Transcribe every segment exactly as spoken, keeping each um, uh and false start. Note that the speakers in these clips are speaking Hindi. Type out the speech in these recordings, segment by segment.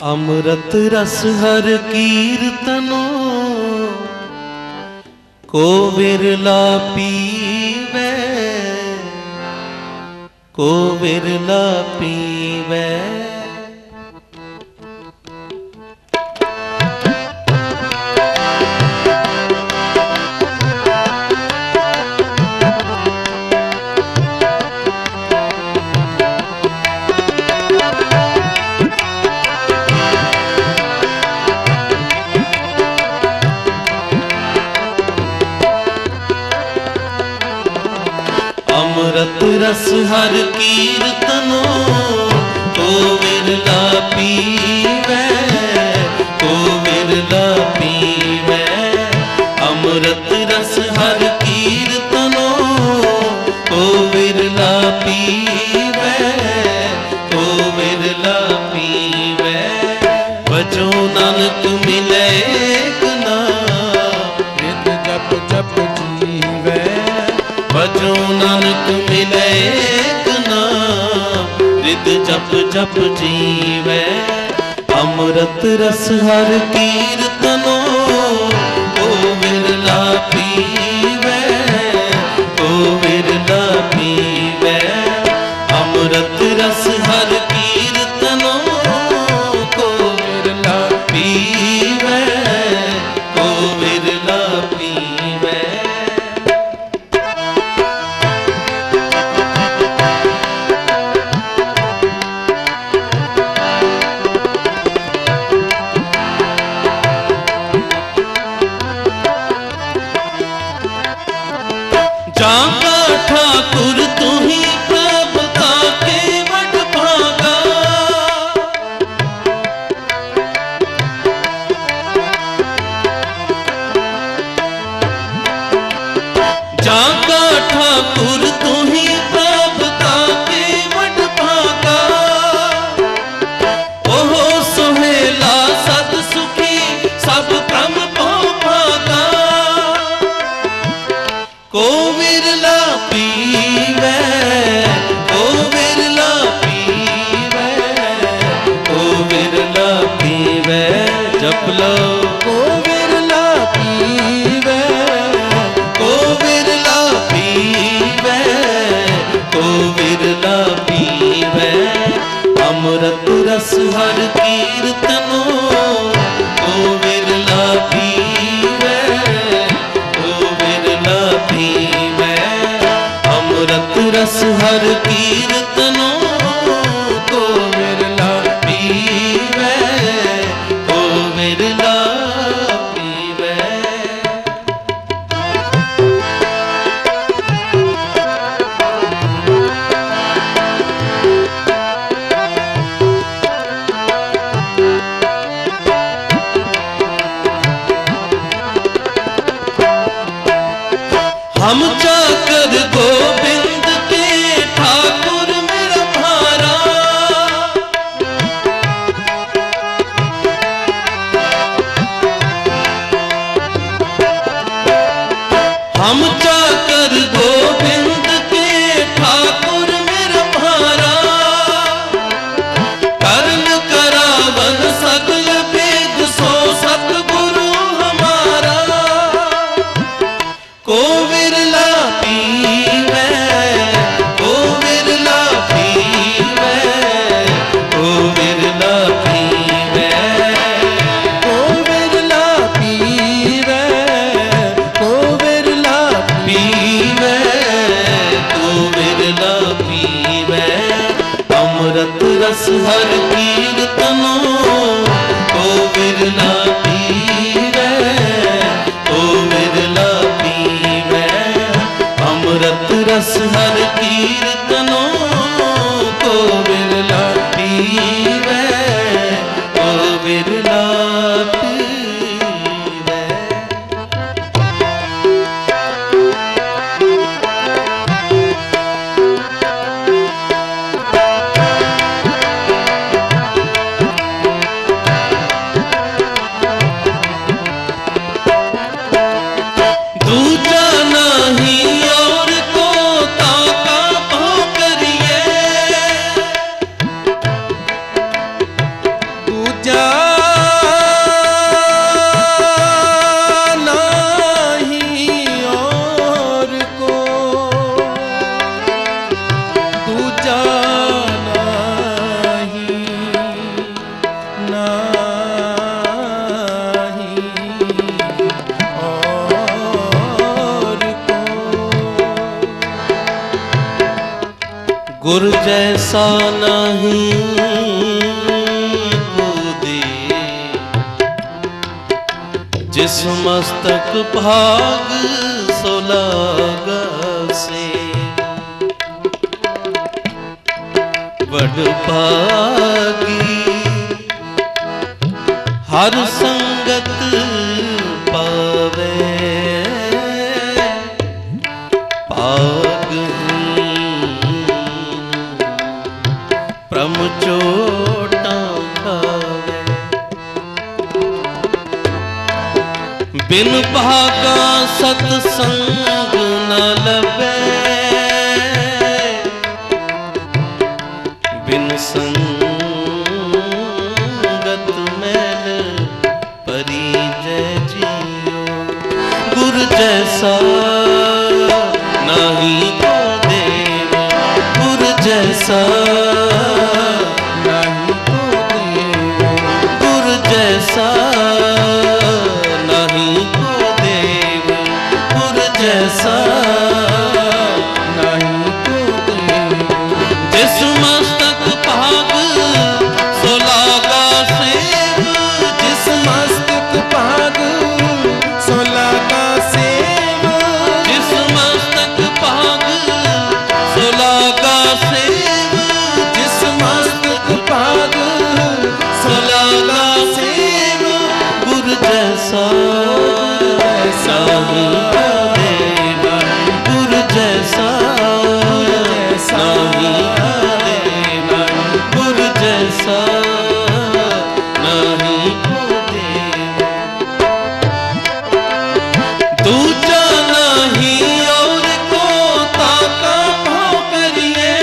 अमृत रस हर कीर्तनो को बिरला पीवे, को बिरला पीवे। अमृत रस हर कीर्तनो को बिरला पीवे, को बिरला पीवे। अमृत रस हर कीर्तनो को बिरला पीवे, को बिरला पीवे। बजो नानक मिले एक नाम, नित जप जप जीवे। बजो नानक मिले एक नाम, रिद जप जप जीवे। अमृत रस हर कीर्तनो को बिरला पीवे, को बिरला पीवे। अमृत रस हर कीर्तनो को बिरला पीवे, को बिरला पीवे। जागा ठाकुर तू ही प्रभ का केवट भागा। जागा ठाकुर तू ही प्रभ का केवट भागा। ओहो सुहेला सद सुखी सब ब्रह्म को भागा। को बिरला पीवे, को बिरला पीवे, को बिरला पीवे। जप लो को बिरला पीवे, को बिरला पीवे, को बिरला पीवे। अमृत रस हर कीर्तनो को बिरला पीवे, को बिरला पीवे। अमृत रस हर कीर्तनो को बिरला पीवे, को बिरला पीवे। गुर जैसा नहीं कोई, जिस मस्तक भाग सो लागा से। बड़ भागी हर संगत पावे, प्रम चोटा खावे। बिन भागा सतसंग न लभे, बिन संगत मैल परिजय जियो। गुर जैसा नहीं को देव, गुर जैसा नहीं को देव, गुर जैसा नहीं को देव, गुर जैसा नहीं को देव। जिस मस्तक भाग सो लागा सेव, जिस मस्तक भाग सो लागा सेव, जिस मस्तक भाग सो लागा सेव, जिस मस्तक भाग सो लागा सेव। गुर जैसा नहीं को देव, गुर जैसा नहीं को देव, गुर जैसा नहीं को देव। दूजा नहीं और को ताका भाव करिए,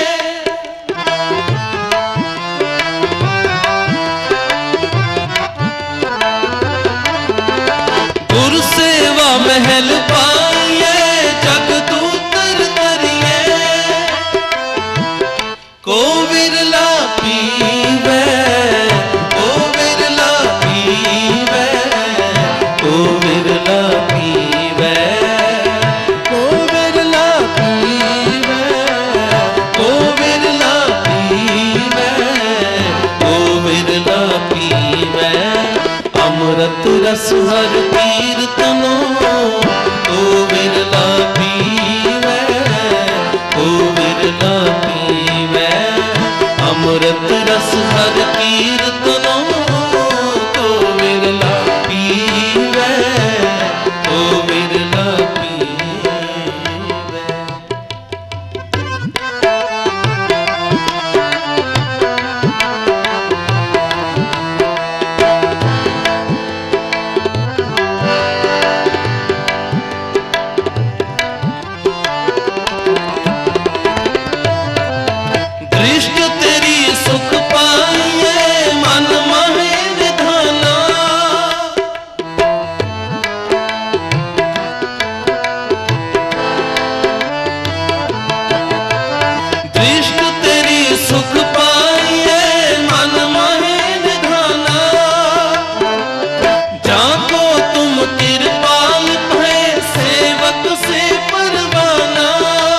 गुर सेवा महल पाइए, जगदूतर करिए। को विरला पीवे, को विरला पीवे, को विरला पीवे, को विरला पीवे, को विरला पीवे, को विरला पीवे। अमृत रस हर कीर्तनो, को विरला पीवे, को विरला पीवे। अमृत रस हर कीर्तनो, को विरला पीवे, को विरला पीवे। दृष्ट तेरी सुख पाइए, मन माहे निधाना। दृष्ट तेरी सुख पाइए, मन माहे निधाना। जाको तुम कृपाल भय, सेवक से परवाना।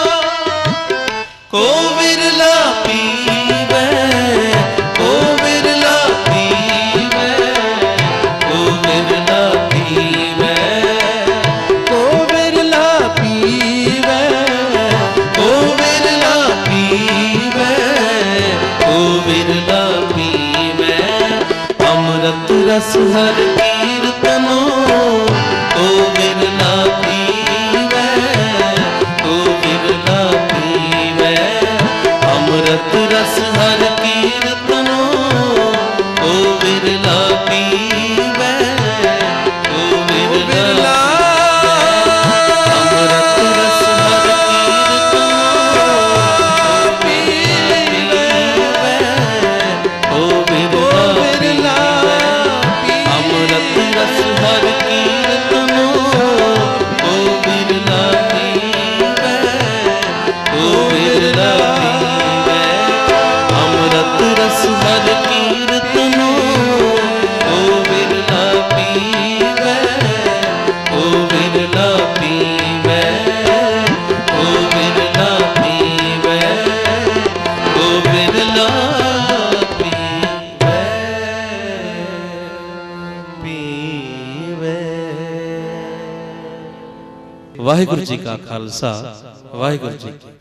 को विरला पीवे, को विरला पीवे, को विरला पीवे, को विरला पीवे, को विरला पीवे, को विरला पीवे। अमृत रस हर कीर्तनो, को विरला पीवे, को विरला पीवे। अमृत रस हर कीर्तनो, को विरला पीवे, को विरला अमृत रस हर कीर्तनो, को विरला पीवे, अमृत रस हर कीर्तनो, को विरला पीवे, को विरला पीवे। अमृत रस हर कीर्तनो, को विरला पीवे, को विरला पीवे, को विरला पीवे। वाहिगुरु जी का खालसा वाहिगुरु जी की